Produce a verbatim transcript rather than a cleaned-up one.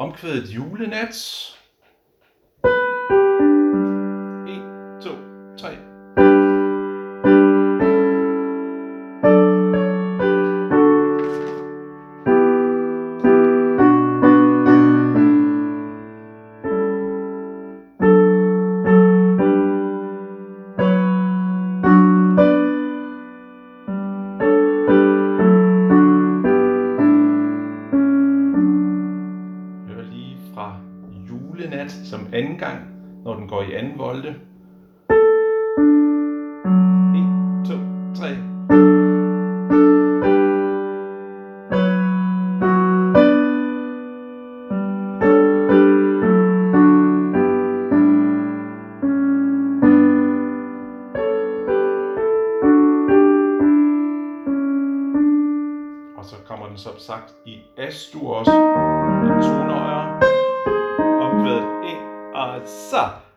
Omkvædet julenat. en, to, tre. Hør lige fra julenat som anden gang, når den går i anden volte. en, to, tre. Og så kommer den som sagt i as-dur også. En tone højere. Omkvædet en og så.